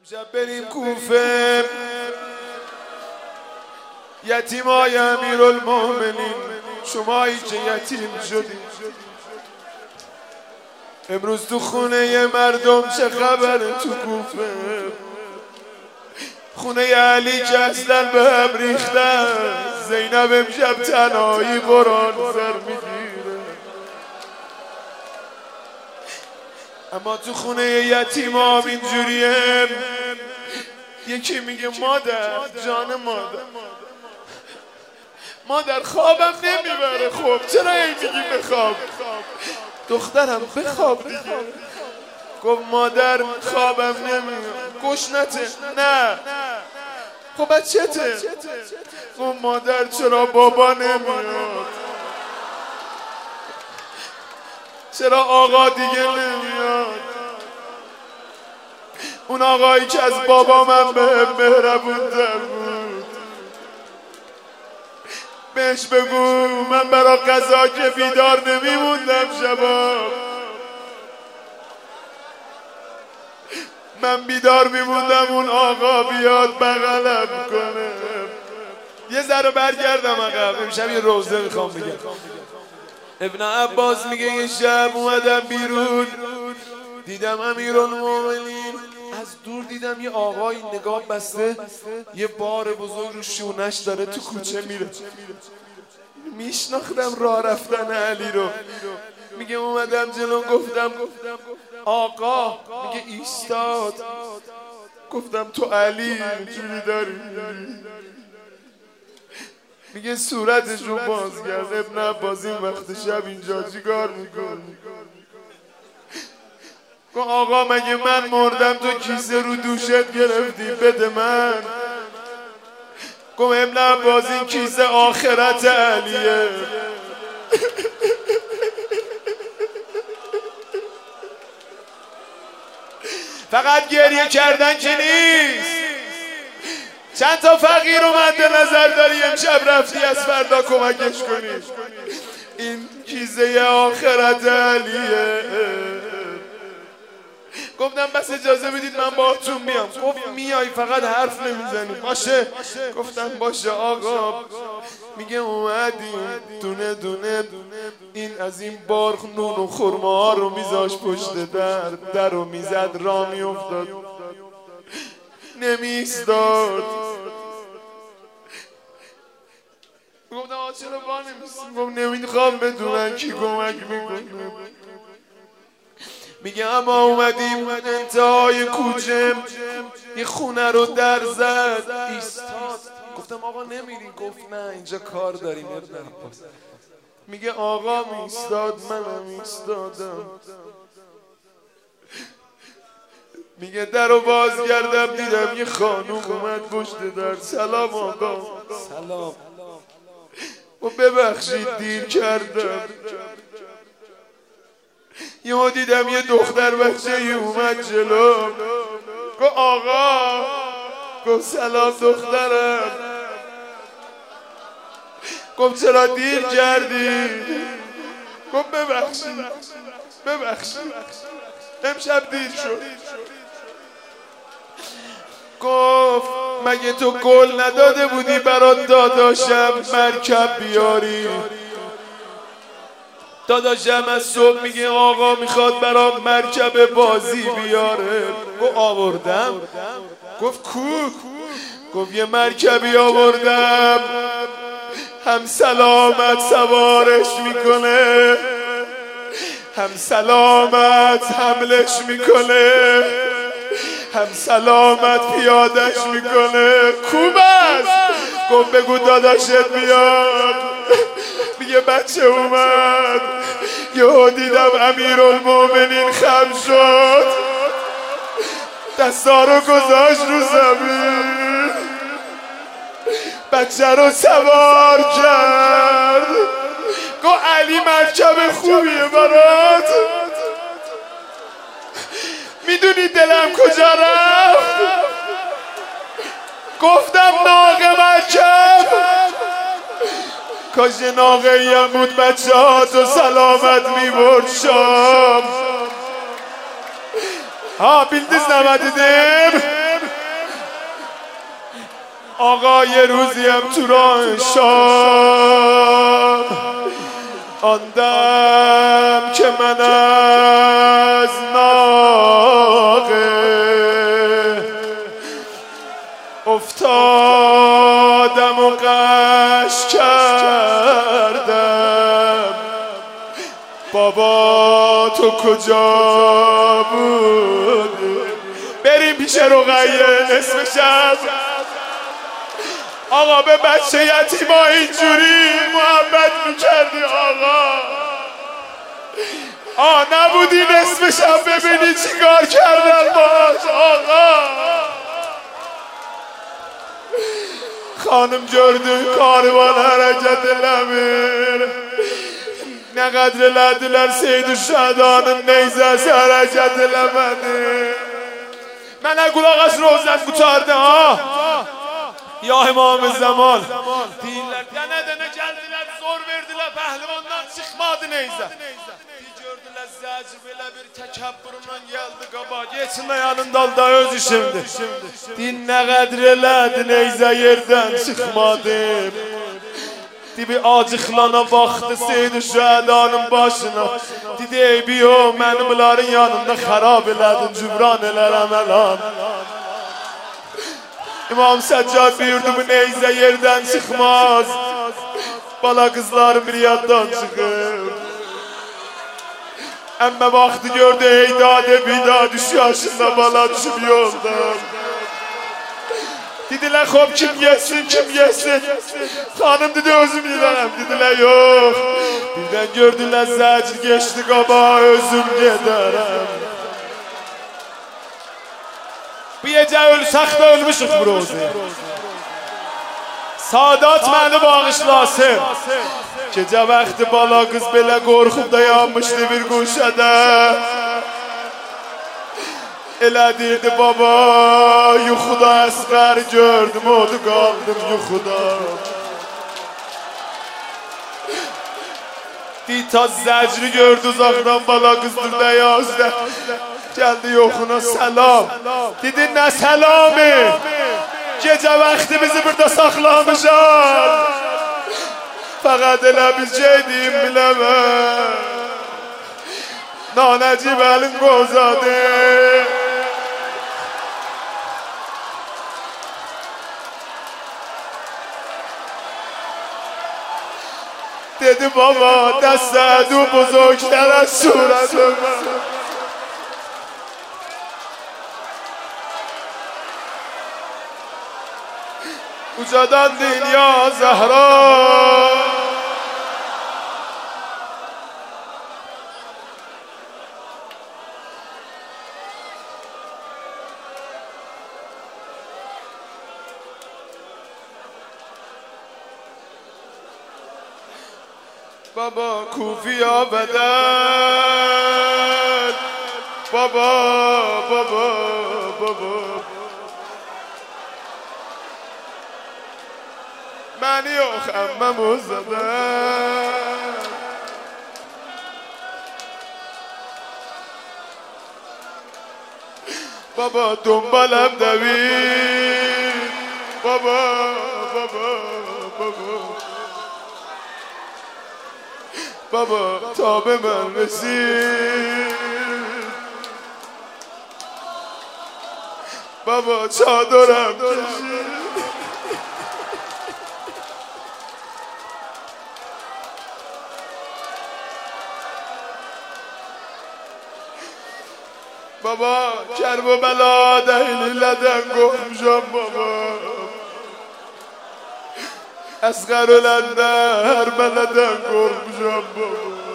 امشب بریم کوفه، یتیمای امیرالمومنین، شمایی که یتیم شدید. امروز تو خونه مردم چه خبره؟ تو کوفه خونه علی که اصلا به هم ریختن. زینب امشب تنهایی قرآن سر میگیره، اما تو خونه یتیمام اینجوریه. یکی میگه مادر جان مادر خوابم نمیبره. خب چرا این میگی بخواب؟ دخترم بخواب دیگه. گفت مادر خوابم نمیاد. گشنته؟ نه. خب بچته؟ گفت مادر چرا بابا نمیاد؟ چرا آقا دیگه نمیاد؟ اون آقایی که از بابا من به مهربون‌تر بود، بهش بگو من برا قضا که بیدار نمیموندم شبا، من بیدار میموندم اون آقا بیاد بغلم کنه. یه ذره برگردم عقب، امشب یه روزه میخوام بگم. ابن عباس میگه یه شب اومدم بیرون، دیدم امیرالمومنین از دور دیدم یه آقای نگاه بسته یه بار بزرگ رو شونش داره تو کوچه میره. میشناختم راه رفتن علی رو. میگه اومدم جلو گفتم آقا. میگه ایستاد. گفتم تو علی جوری داری؟ میگه صورتش رو باز کرد. ابن عباس این وقت شب اینجا چیکار میکنی؟ گفت آقا مگه من مردم تو کیسه رو دوشت گرفتی بده من؟ گفت ابن عباس این کیسه آخرت علیه. فقط گریه کردن که نیست. چند تا فقیر رو مد نظر داری امشب رفتی از فردا کمکش کنی. این کیسه آخرت علیه. گفتم بس اجازه بدید من باهاتون میام. گفت میای فقط حرف نمیزنی. باشه. گفتم باشه آقا. میگه اومدیم دونه دونه این از این بار نون و خرما ها رو میذاش پشت در رو میزد را میافتاد، نمیستاد. گفتم آقا چرا با نمیستاد؟ گفت نمیخوام بدونن کی کمک میکنه. میگه اما اومدیم انتهای کوچه یه خونه رو در زد ایستاد. گفتم آقا نمیری؟ گفت نه اینجا کار داریم. میگه آقا میستاد منم ایستادم. میگه در رو باز کردم دیدم یه خانوم اومد پشت در. سلام آقا. سلام. و ببخشید دیر کردم. یهو دیدم یه دختر بچه ای اومد جلو. گفت آقا. گفت سلام دخترم. گفت چرا دیر کردی؟ گفت ببخشید امشب دیر شد. گفت مگه تو قول نداده بودی برات داداشم مرکب بیاری؟ داداشم از صبح میگه آقا میخواد برام مرکب بازی بیاره. گفت آوردم. گفت کو؟ گفت یه مرکبی آوردم هم سلامت سوارش میکنه هم سلامت حملش میکنه هم سلامت پیادش میکنه. خوب است. گفت بگو داداشت بیاد. میگه بچه اومد. یهو دیدم امیرالمومنین خم شد، دستا رو گذاشت رو زمین، بچه رو سوار کرد. گفت علی مرکب خوبیه برات. میدونی دلم کجا رفت؟ گفتم ناقه مرکب. کاش ناقه ایم بود بچه ها تو سلامت میبرد شام. ها بیلدیز نمدیدیم. آقا یه روزیم تو راه شاه آندم که من از ناقه افتادم و قش کردم بابا تو کجا بودی؟ بریم پیش رقیه نصف شب. آقا به بچه یتیما اینجوری محبت میکردی آقا نبودی نصف شب ببینی چیکار کردن باش آقا. خانم جردوی کاروان حرکت لمیر نقدر لدلر سید و شهدان نیزه از حرکت لمنه من اگل آقاش روزن بچارده ها یا امام زمان دیلر دنه geldiler zor verdiler pehlivandan çıkmadı neyse gördüler zəcir belə bir təkəbbüründən geldi qaba geçin ayağının dalda öz işimdi din nə qədr elədi neyse yerdən çıxmadım dibi acıqlana baxdı Seyid-i Şəhədanın başına dedi eybi yox məni bunların yanında xarab elədin cübran elərəm əlan. İmam Səccad buyurdu bu neyze yerden çıkmaz bala kızlarım bir yaddan çıkır emme vakti gördü heydade bida düş yaşında bala düşüp yoldan dediler hop kim yesin hanım dedi özüm yiyeceğim dediler yok birden gördüler zəcir geçti qaba özüm giderim. Bu gece ölsək də ölmüşük bu rozu. Sadat məni bağışlasın. Gecə vaxtı bala qız belə qorxub dayanmışdı bir quşədə. Elə deyirdi baba yuxuda əsqər gördüm odu qaldım yuxuda. Dita zəcri gördü uzaqdan bala qızdır dəyazdə. Geldi yoxuna selam dedi ne selamı gece vakti bizi burada saxlamışlar fakat elə biləcəydim biləməm nanəcib əlin qozadı dedi baba dəstədu buzurglərə surətümə ucadan dünya Zahra baba kufiya bedel baba منی و خممو زدن بابا دنبالم دوید بابا تا به من رسید بابا چادرم کشید بابا کرب و بلا دهیلیلدن گفمشم بابا اسقر ölende her beleden korkmuşam baba